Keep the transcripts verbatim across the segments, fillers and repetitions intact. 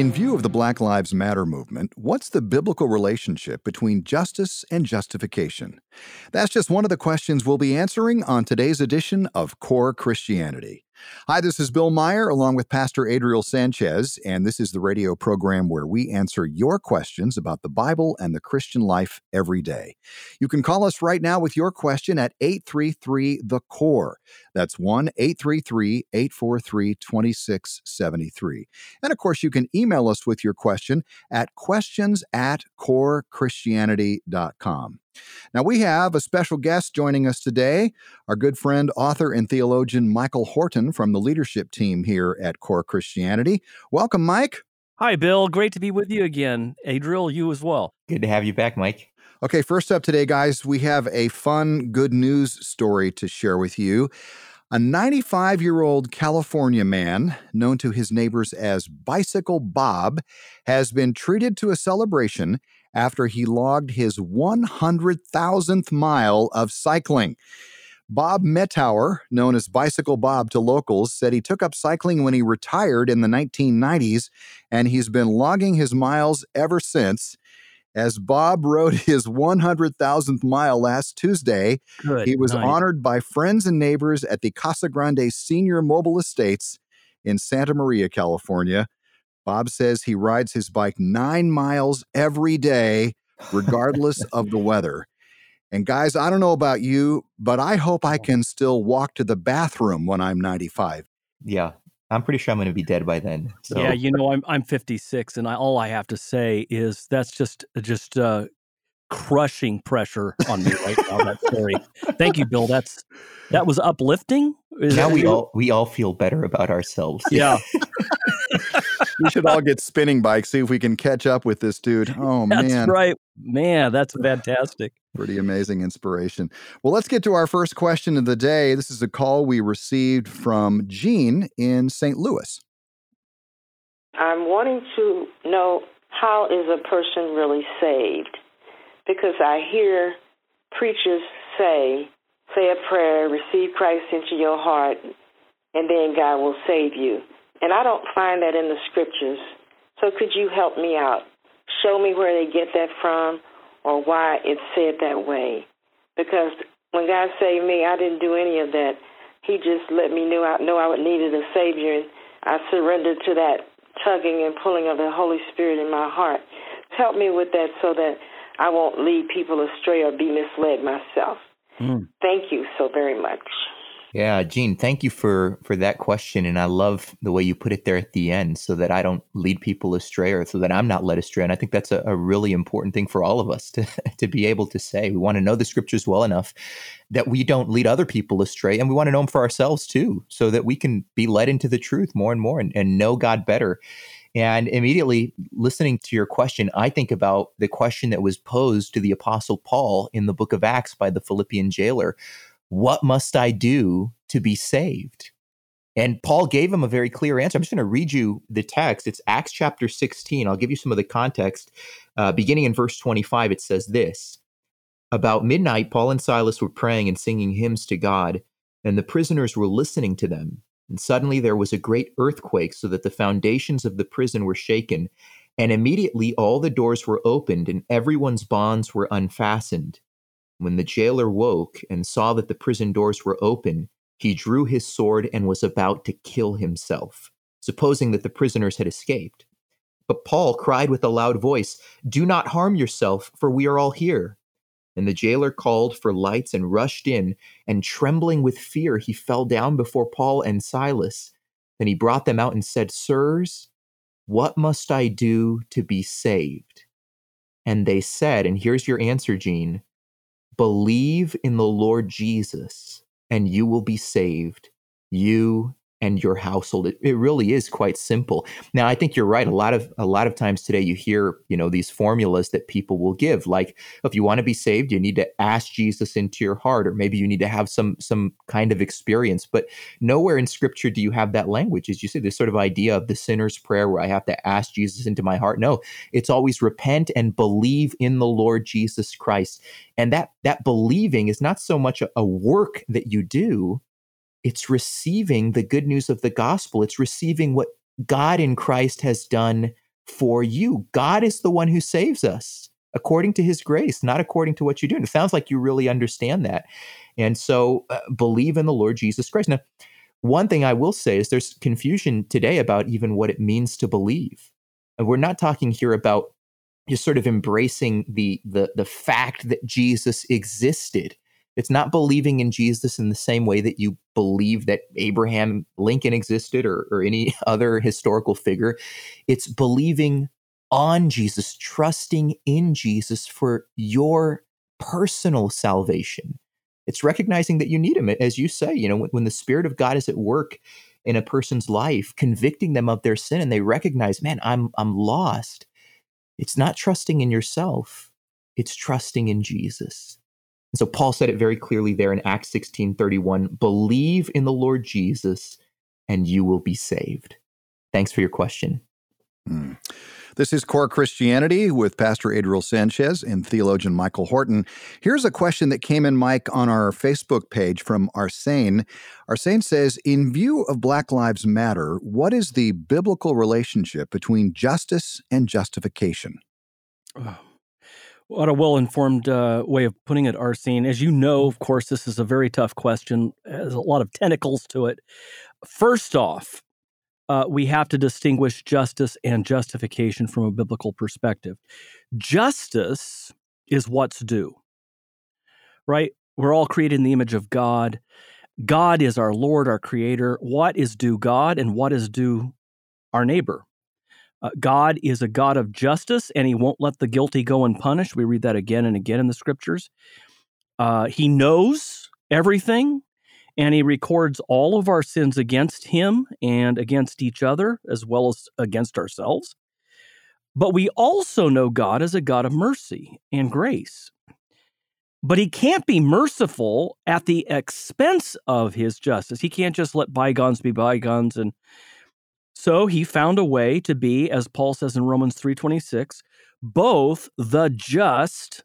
In view of the Black Lives Matter movement, what's the biblical relationship between justice and justification? That's just one of the questions we'll be answering on today's edition of Core Christianity. Hi, this is Bill Meyer along with Pastor Adriel Sanchez, and this is the radio program where we answer your questions about the Bible and the Christian life every day. You can call us right now with your question at eight three three, the core. That's one eight three three, eight four three, two six seven three. And of course, you can email us with your question at questions at core christianity dot com. Now, we have a special guest joining us today, our good friend, author, and theologian Michael Horton from the leadership team here at Core Christianity. Welcome, Mike. Hi, Bill. Great to be with you again. Adriel, you as well. Good to have you back, Mike. Okay, first up today, guys, we have a fun, good news story to share with you. A ninety-five-year-old California man, known to his neighbors as Bicycle Bob, has been treated to a celebration after he logged his one hundred thousandth mile of cycling. Bob Mettauer, known as Bicycle Bob to locals, said he took up cycling when he retired in the nineteen nineties, and he's been logging his miles ever since. As Bob rode his one hundred thousandth mile last Tuesday, Good he was night. honored by friends and neighbors at the Casa Grande Senior Mobile Estates in Santa Maria, California. Bob says he rides his bike nine miles every day, regardless of the weather. And guys, I don't know about you, but I hope I can still walk to the bathroom when I'm ninety-five. Yeah, I'm pretty sure I'm going to be dead by then. So. Yeah, you know, I'm I'm fifty-six, and I, all I have to say is that's just just uh, crushing pressure on me right now. That story. Thank you, Bill. That's that was uplifting. Is now that we you? all we all feel better about ourselves. Yeah. We should all get spinning bikes, see if we can catch up with this dude. Oh, That's man. right. Man, that's fantastic. Pretty amazing inspiration. Well, let's get to our first question of the day. This is a call we received from Jean in Saint Louis. I'm wanting to know, how is a person really saved? Because I hear preachers say, say a prayer, receive Christ into your heart, and then God will save you. And I don't find that in the scriptures. So could you help me out? Show me where they get that from or why it's said that way. Because when God saved me, I didn't do any of that. He just let me know I, know I needed a Savior, and I surrendered to that tugging and pulling of the Holy Spirit in my heart. Help me with that so that I won't lead people astray or be misled myself. Mm. Thank you so very much. Yeah, Jean, thank you for, for that question. And I love the way you put it there at the end, so that I don't lead people astray, or so that I'm not led astray. And I think that's a, a really important thing for all of us to, to be able to say. We want to know the scriptures well enough that we don't lead other people astray. And we want to know them for ourselves too, so that we can be led into the truth more and more and, and know God better. And immediately listening to your question, I think about the question that was posed to the Apostle Paul in the book of Acts by the Philippian jailer. What must I do to be saved? And Paul gave him a very clear answer. I'm just going to read you the text. It's Acts chapter sixteen. I'll give you some of the context. Uh, beginning in verse twenty-five, it says this. About midnight, Paul and Silas were praying and singing hymns to God, and the prisoners were listening to them. And suddenly there was a great earthquake, so that the foundations of the prison were shaken. And immediately all the doors were opened, and everyone's bonds were unfastened. When the jailer woke and saw that the prison doors were open, he drew his sword and was about to kill himself, supposing that the prisoners had escaped. But Paul cried with a loud voice, "Do not harm yourself, for we are all here." And the jailer called for lights and rushed in, and trembling with fear, he fell down before Paul and Silas. Then he brought them out and said, "Sirs, what must I do to be saved?" And they said, and here's your answer, Jean, "Believe in the Lord Jesus, and you will be saved, you and your household." It, it really is quite simple. Now, I think you're right. A lot of a lot of times today, you hear, you know, these formulas that people will give, like, if you want to be saved, you need to ask Jesus into your heart, or maybe you need to have some some kind of experience. But nowhere in Scripture do you have that language, as you say, this sort of idea of the sinner's prayer, where I have to ask Jesus into my heart. No, it's always repent and believe in the Lord Jesus Christ. And that that believing is not so much a, a work that you do. It's receiving the good news of the gospel. It's receiving what God in Christ has done for you. God is the one who saves us according to his grace, not according to what you do. And it sounds like you really understand that. And so uh, believe in the Lord Jesus Christ. Now, one thing I will say is there's confusion today about even what it means to believe. And we're not talking here about just sort of embracing the, the, the fact that Jesus existed. It's not believing in Jesus in the same way that you believe that Abraham Lincoln existed or, or any other historical figure. It's believing on Jesus, trusting in Jesus for your personal salvation. It's recognizing that you need him. As you say, you know, when, when the Spirit of God is at work in a person's life, convicting them of their sin, and they recognize, man, I'm I'm lost. It's not trusting in yourself. It's trusting in Jesus. And so Paul said it very clearly there in Acts sixteen thirty-one, believe in the Lord Jesus and you will be saved. Thanks for your question. Mm. This is Core Christianity with Pastor Adriel Sanchez and theologian Michael Horton. Here's a question that came in, Mike, on our Facebook page from Arsene. Arsene says, in view of Black Lives Matter, what is the biblical relationship between justice and justification? Oh, what a well-informed uh, way of putting it, Arsene. As you know, of course, this is a very tough question. There's a lot of tentacles to it. First off, Uh, we have to distinguish justice and justification from a biblical perspective. Justice is what's due, right? We're all created in the image of God. God is our Lord, our Creator. What is due God and what is due our neighbor? Uh, God is a God of justice, and he won't let the guilty go unpunished. We read that again and again in the scriptures. Uh, he knows everything. And he records all of our sins against him and against each other, as well as against ourselves. But we also know God as a God of mercy and grace. But he can't be merciful at the expense of his justice. He can't just let bygones be bygones. And so he found a way to be, as Paul says in Romans three twenty-six, both the just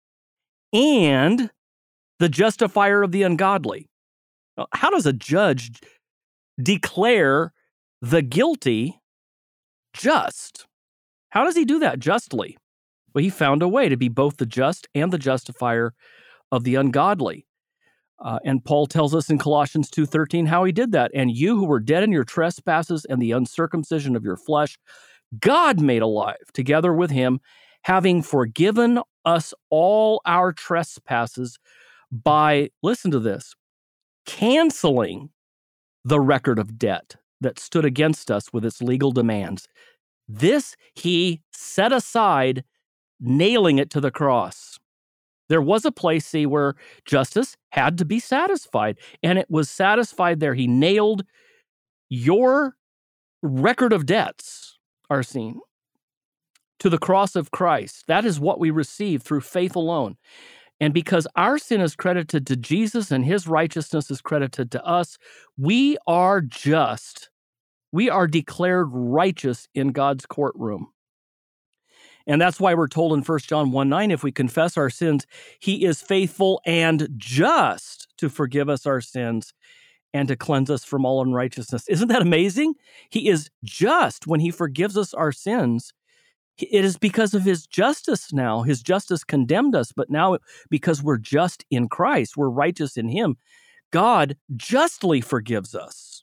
and the justifier of the ungodly. How does a judge declare the guilty just? How does he do that justly? Well, he found a way to be both the just and the justifier of the ungodly. Uh, and Paul tells us in Colossians two thirteen how he did that. And you who were dead in your trespasses and the uncircumcision of your flesh, God made alive together with him, having forgiven us all our trespasses by, listen to this, canceling the record of debt that stood against us with its legal demands. This he set aside, nailing it to the cross. There was a place, see, where justice had to be satisfied, and it was satisfied there. He nailed your record of debts, Arsene, to the cross of Christ. That is what we receive through faith alone. And because our sin is credited to Jesus and his righteousness is credited to us, we are just. We are declared righteous in God's courtroom. And that's why we're told in First John one nine, if we confess our sins, he is faithful and just to forgive us our sins and to cleanse us from all unrighteousness. Isn't that amazing? He is just when he forgives us our sins. It is because of his justice now. His justice condemned us, but now because we're just in Christ, we're righteous in him, God justly forgives us.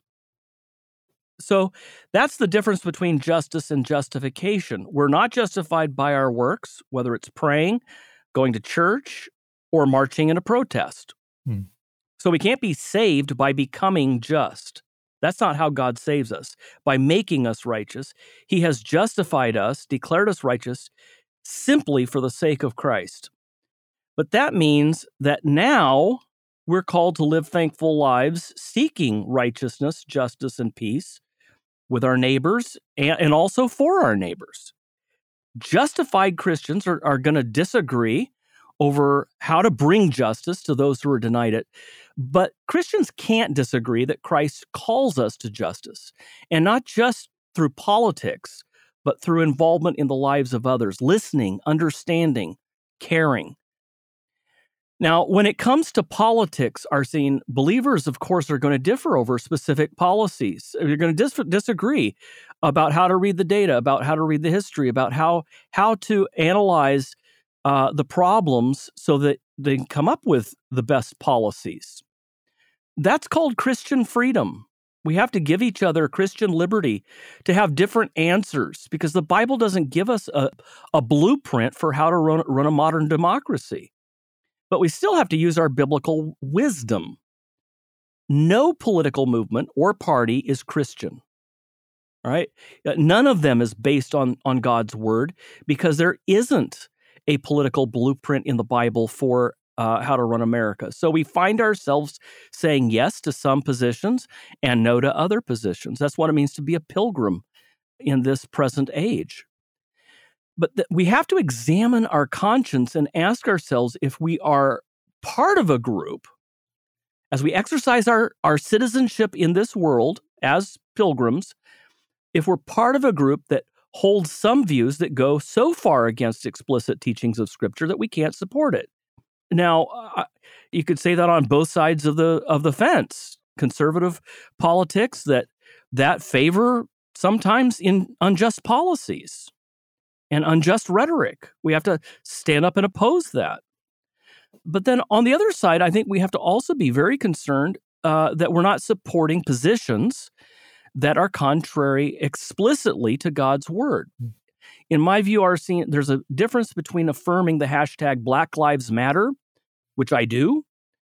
So that's the difference between justice and justification. We're not justified by our works, whether it's praying, going to church, or marching in a protest. Hmm. So we can't be saved by becoming just. That's not how God saves us. By making us righteous, he has justified us, declared us righteous, simply for the sake of Christ. But that means that now we're called to live thankful lives, seeking righteousness, justice, and peace with our neighbors and, and also for our neighbors. Justified Christians are, are going to disagree over how to bring justice to those who are denied it. But Christians can't disagree that Christ calls us to justice, and not just through politics, but through involvement in the lives of others, listening, understanding, caring. Now, when it comes to politics, Arsene, believers, of course, are going to differ over specific policies. You're going to dis- disagree about how to read the data, about how to read the history, about how how to analyze uh, the problems so that they can come up with the best policies. That's called Christian freedom. We have to give each other Christian liberty to have different answers because the Bible doesn't give us a, a blueprint for how to run, run a modern democracy. But we still have to use our biblical wisdom. No political movement or party is Christian. All right? None of them is based on, on God's word because there isn't a political blueprint in the Bible for uh, how to run America. So we find ourselves saying yes to some positions and no to other positions. That's what it means to be a pilgrim in this present age. But th- we have to examine our conscience and ask ourselves if we are part of a group, as we exercise our, our citizenship in this world as pilgrims, if we're part of a group that holds some views that go so far against explicit teachings of Scripture that we can't support it. Now, uh, you could say that on both sides of the of the fence. Conservative politics that that favor sometimes in unjust policies and unjust rhetoric. We have to stand up and oppose that. But then on the other side, I think we have to also be very concerned uh, that we're not supporting positions that are contrary explicitly to God's word. In my view, Arsene, there's a difference between affirming the hashtag Black Lives Matter, which I do,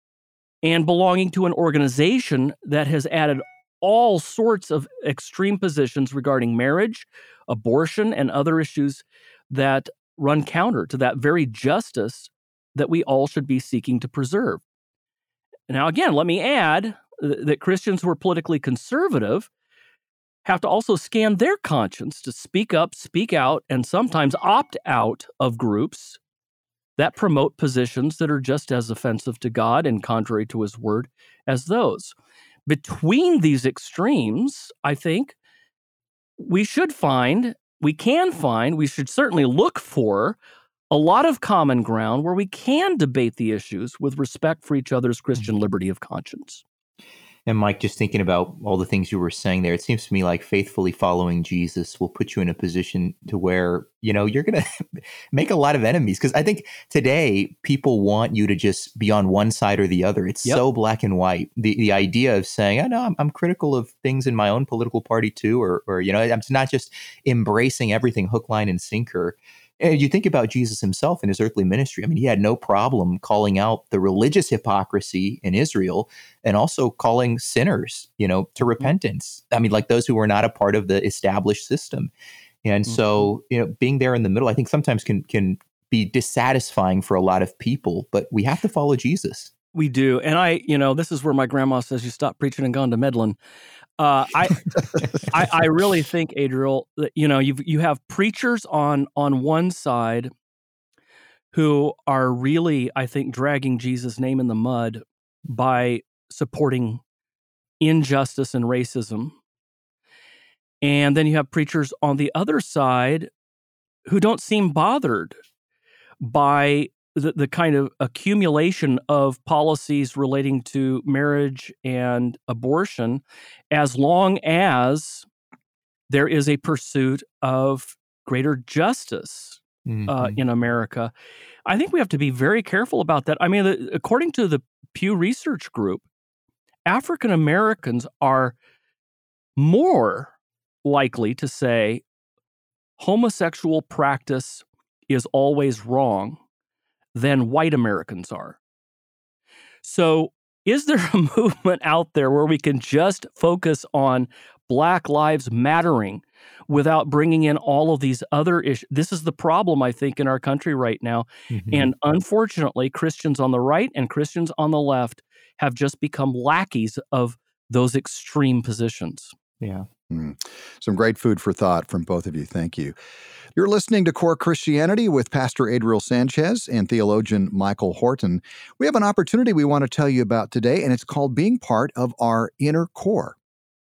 and belonging to an organization that has added all sorts of extreme positions regarding marriage, abortion, and other issues that run counter to that very justice that we all should be seeking to preserve. Now, again, let me add that Christians who are politically conservative have to also scan their conscience to speak up, speak out, and sometimes opt out of groups that promote positions that are just as offensive to God and contrary to his word as those. Between these extremes, I think we should find, we can find, we should certainly look for a lot of common ground where we can debate the issues with respect for each other's Christian liberty of conscience. And Mike, just thinking about all the things you were saying there, it seems to me like faithfully following Jesus will put you in a position to where, you know, you're going to make a lot of enemies. Because I think today people want you to just be on one side or the other. It's yep. so black and white. The the idea of saying, oh, no, I'm, I'm critical of things in my own political party too, or, or, you know, I'm not just embracing everything hook, line, and sinker. And you think about Jesus himself in his earthly ministry. I mean, he had no problem calling out the religious hypocrisy in Israel and also calling sinners, you know, to repentance. I mean, like those who were not a part of the established system. And mm-hmm. so, you know, being there in the middle, I think sometimes can can be dissatisfying for a lot of people, but we have to follow Jesus. We do. And I, you know, this is where my grandma says you stop preaching and gone to meddling. Uh, I, I I really think, Adriel, that you know you you have preachers on on one side who are really, I think, dragging Jesus' name in the mud by supporting injustice and racism, and then you have preachers on the other side who don't seem bothered by the, the kind of accumulation of policies relating to marriage and abortion, as long as there is a pursuit of greater justice mm-hmm. uh, in America. I think we have to be very careful about that. I mean, the, according to the Pew Research Group, African Americans are more likely to say homosexual practice is always wrong than white Americans are. So is there a movement out there where we can just focus on Black Lives Mattering without bringing in all of these other issues? This is the problem, I think, in our country right now. Mm-hmm. And unfortunately, Christians on the right and Christians on the left have just become lackeys of those extreme positions. Yeah. Mm. Some great food for thought from both of you. Thank you. You're listening to Core Christianity with Pastor Adriel Sanchez and theologian Michael Horton. We have an opportunity we want to tell you about today, and it's called being part of our inner core.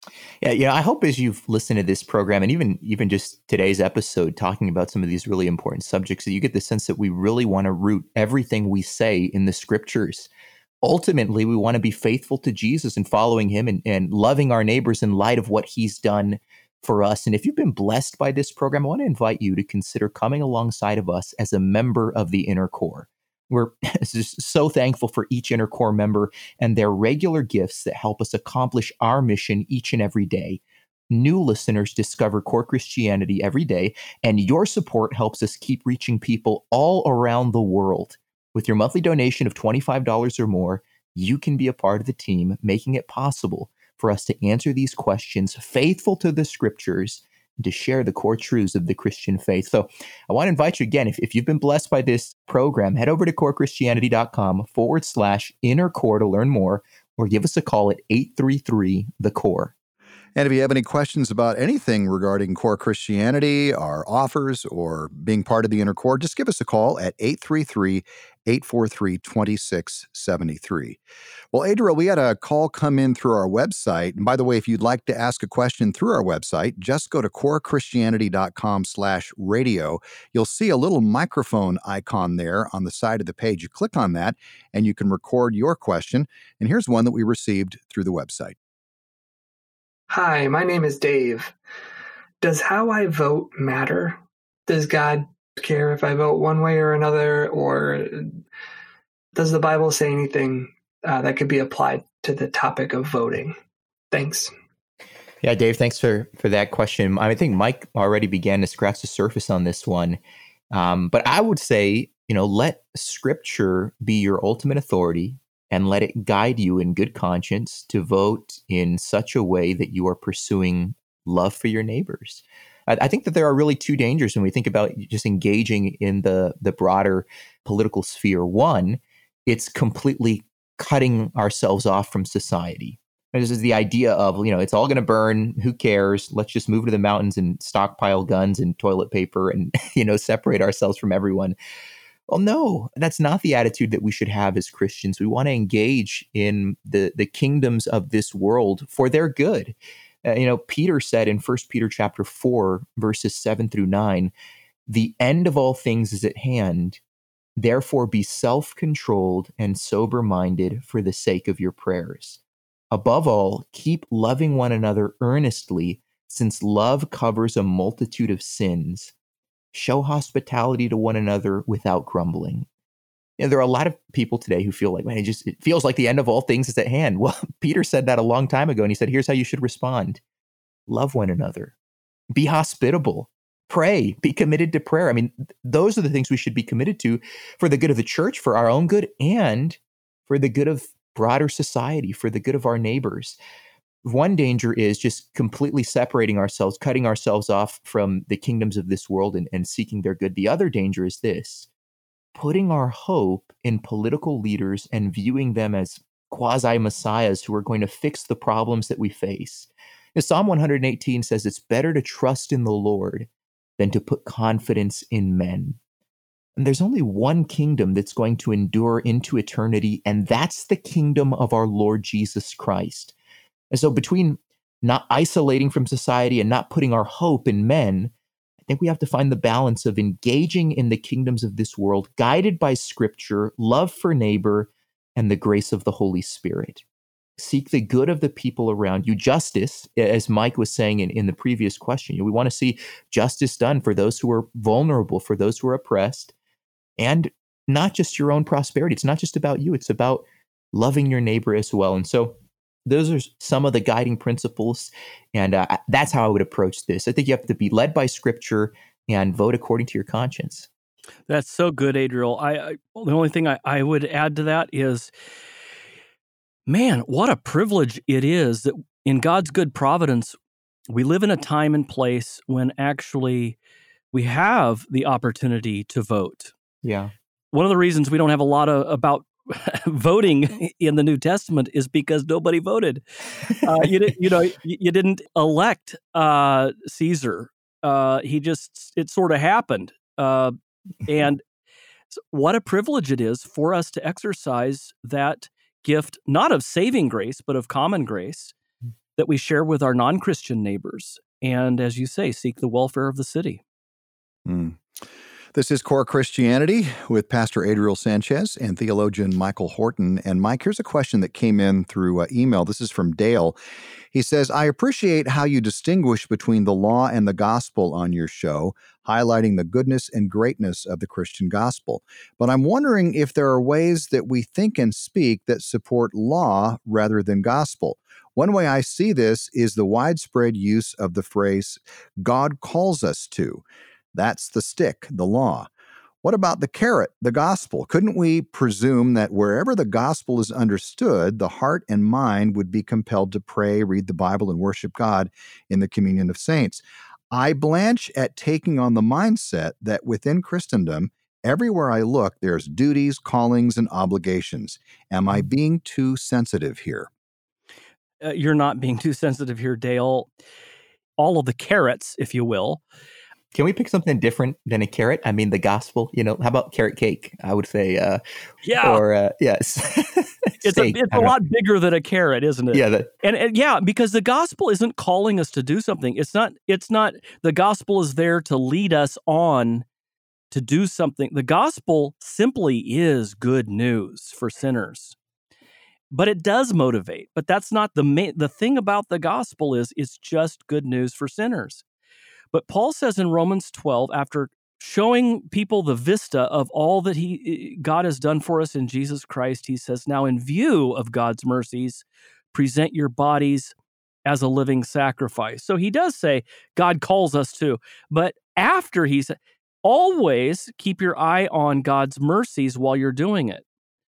Yeah, yeah. I hope as you've listened to this program and even even just today's episode talking about some of these really important subjects, that you get the sense that we really want to root everything we say in the scriptures. Ultimately, we want to be faithful to Jesus and following him and, and loving our neighbors in light of what he's done for us. And if you've been blessed by this program, I want to invite you to consider coming alongside of us as a member of the Inner Core. We're just so thankful for each Inner Core member and their regular gifts that help us accomplish our mission each and every day. New listeners discover Core Christianity every day, and your support helps us keep reaching people all around the world. With your monthly donation of twenty-five dollars or more, you can be a part of the team, making it possible for us to answer these questions faithful to the scriptures and to share the core truths of the Christian faith. So I want to invite you again, if, if you've been blessed by this program, head over to corechristianity.com forward slash inner core to learn more, or give us a call at eight three three, the core. And if you have any questions about anything regarding Core Christianity, our offers, or being part of the Inner Core, just give us a call at eight three three, eight four three, two six seven three. Well, Adriel, we had a call come in through our website. And by the way, if you'd like to ask a question through our website, just go to corechristianity.com slash radio. You'll see a little microphone icon there on the side of the page. You click on that, and you can record your question. And here's one that we received through the website. Hi, my name is Dave. Does how I vote matter? Does God care if I vote one way or another? Or does the Bible say anything uh, that could be applied to the topic of voting? Thanks. Yeah, Dave, thanks for, for that question. I think Mike already began to scratch the surface on this one. Um, but I would say, you know, let Scripture be your ultimate authority, and let it guide you in good conscience to vote in such a way that you are pursuing love for your neighbors. I, I think that there are really two dangers when we think about just engaging in the, the broader political sphere. One, it's completely cutting ourselves off from society. And this is the idea of, you know, it's all going to burn. Who cares? Let's just move to the mountains and stockpile guns and toilet paper and, you know, separate ourselves from everyone. Well, no, that's not the attitude that we should have as Christians. We want to engage in the, the kingdoms of this world for their good. Uh, you know, Peter said in First Peter chapter four, verses seven through nine, the end of all things is at hand. Therefore, be self-controlled and sober-minded for the sake of your prayers. Above all, keep loving one another earnestly, since love covers a multitude of sins. Show hospitality to one another without grumbling. You know, there are a lot of people today who feel like, man, it just it feels like the end of all things is at hand. Well, Peter said that a long time ago, and he said, here's how you should respond. Love one another. Be hospitable. Pray. Be committed to prayer. I mean, th- those are the things we should be committed to for the good of the church, for our own good, and for the good of broader society, for the good of our neighbors. One danger is just completely separating ourselves, cutting ourselves off from the kingdoms of this world and, and seeking their good. The other danger is this: putting our hope in political leaders and viewing them as quasi-messiahs who are going to fix the problems that we face. Now, Psalm one eighteen says it's better to trust in the Lord than to put confidence in men. And there's only one kingdom that's going to endure into eternity, and that's the kingdom of our Lord Jesus Christ. And so between not isolating from society and not putting our hope in men, I think we have to find the balance of engaging in the kingdoms of this world, guided by Scripture, love for neighbor, and the grace of the Holy Spirit. Seek the good of the people around you. Justice, as Mike was saying in, in the previous question, you know, we want to see justice done for those who are vulnerable, for those who are oppressed, and not just your own prosperity. It's not just about you. It's about loving your neighbor as well. And so those are some of the guiding principles, and uh, that's how I would approach this. I think you have to be led by Scripture and vote according to your conscience. That's so good, Adriel. I, I the only thing I, I would add to that is, man, what a privilege it is that in God's good providence, we live in a time and place when actually we have the opportunity to vote. Yeah. One of the reasons we don't have a lot of about voting in the New Testament is because nobody voted. Uh, you, did, you know, you, you didn't elect uh, Caesar. Uh, he just, it sort of happened. Uh, and what a privilege it is for us to exercise that gift, not of saving grace, but of common grace, that we share with our non-Christian neighbors. And as you say, seek the welfare of the city. Mm. This is Core Christianity with Pastor Adriel Sanchez and theologian Michael Horton. And Mike, here's a question that came in through uh, email. This is from Dale. He says, I appreciate how you distinguish between the law and the gospel on your show, highlighting the goodness and greatness of the Christian gospel. But I'm wondering if there are ways that we think and speak that support law rather than gospel. One way I see this is the widespread use of the phrase, God calls us to. That's the stick, the law. What about the carrot, the gospel? Couldn't we presume that wherever the gospel is understood, the heart and mind would be compelled to pray, read the Bible, and worship God in the communion of saints? I blanch at taking on the mindset that within Christendom, everywhere I look, there's duties, callings, and obligations. Am I being too sensitive here? Uh, you're not being too sensitive here, Dale. All of the carrots, if you will. Can we pick something different than a carrot? I mean, the gospel, you know, how about carrot cake? I would say, uh, yeah. Or, uh, yes. it's a, it's a lot bigger than a carrot, isn't it? Yeah. The, and, and yeah, because the gospel isn't calling us to do something. It's not, it's not, the gospel is there to lead us on to do something. The gospel simply is good news for sinners. But it does motivate. But that's not the main, the thing about the gospel is it's just good news for sinners. But Paul says in Romans twelve, after showing people the vista of all that he God has done for us in Jesus Christ, he says, now in view of God's mercies, present your bodies as a living sacrifice. So he does say God calls us to, but after he said, always keep your eye on God's mercies while you're doing it.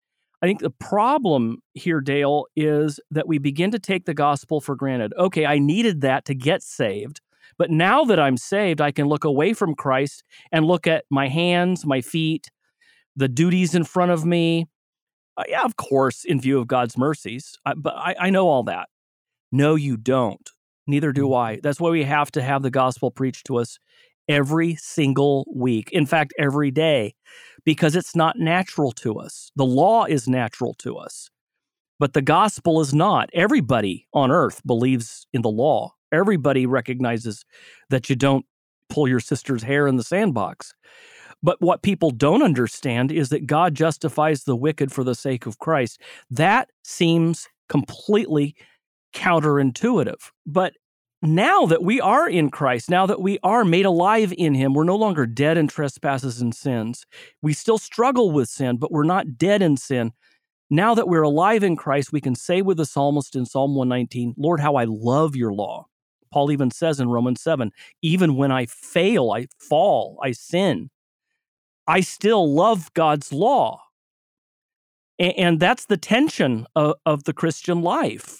I think the problem here, Dale, is that we begin to take the gospel for granted. Okay, I needed that to get saved. But now that I'm saved, I can look away from Christ and look at my hands, my feet, the duties in front of me. Uh, yeah, of course, in view of God's mercies. I, but I, I know all that. No, you don't. Neither do I. That's why we have to have the gospel preached to us every single week. In fact, every day, because it's not natural to us. The law is natural to us, but the gospel is not. Everybody on earth believes in the law. Everybody recognizes that you don't pull your sister's hair in the sandbox. But what people don't understand is that God justifies the wicked for the sake of Christ. That seems completely counterintuitive. But now that we are in Christ, now that we are made alive in Him, we're no longer dead in trespasses and sins. We still struggle with sin, but we're not dead in sin. Now that we're alive in Christ, we can say with the psalmist in Psalm one nineteen, Lord, how I love your law. Paul even says in Romans seven, even when I fail, I fall, I sin, I still love God's law. And, and that's the tension of, of the Christian life.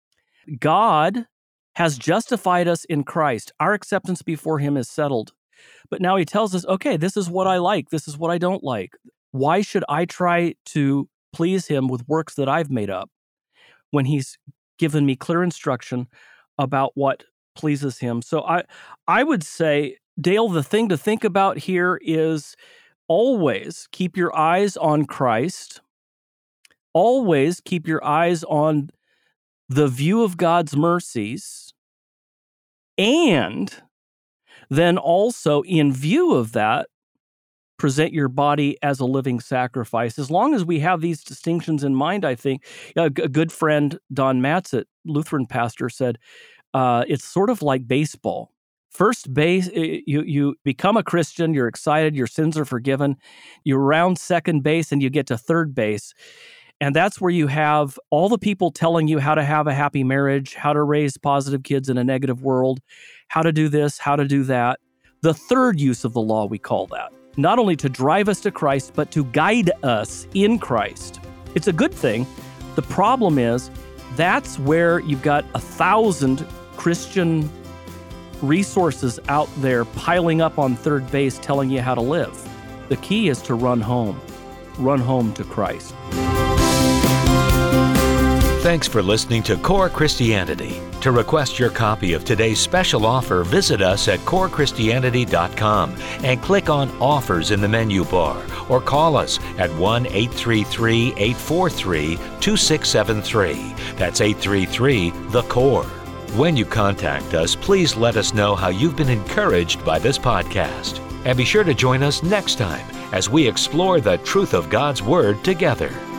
God has justified us in Christ. Our acceptance before Him is settled. But now He tells us, okay, this is what I like. This is what I don't like. Why should I try to please Him with works that I've made up when He's given me clear instruction about what pleases Him? So I, I would say, Dale, the thing to think about here is always keep your eyes on Christ. Always keep your eyes on the view of God's mercies. And then also, in view of that, present your body as a living sacrifice. As long as we have these distinctions in mind, I think, a good friend, Don Matzett, Lutheran pastor, said, uh, it's sort of like baseball. First base, you you become a Christian, you're excited, your sins are forgiven, you round second base, and you get to third base. And that's where you have all the people telling you how to have a happy marriage, how to raise positive kids in a negative world, how to do this, how to do that. The third use of the law, we call that. Not only to drive us to Christ, but to guide us in Christ. It's a good thing. The problem is, that's where you've got a thousand Christian resources out there piling up on third base telling you how to live. The key is to run home. Run home to Christ. Thanks for listening to Core Christianity. To request your copy of today's special offer, visit us at core christianity dot com and click on Offers in the menu bar, or call us at one eight three three, eight four three, two six seven three. That's eight three three, the core. When you contact us, please let us know how you've been encouraged by this podcast. And be sure to join us next time as we explore the truth of God's Word together.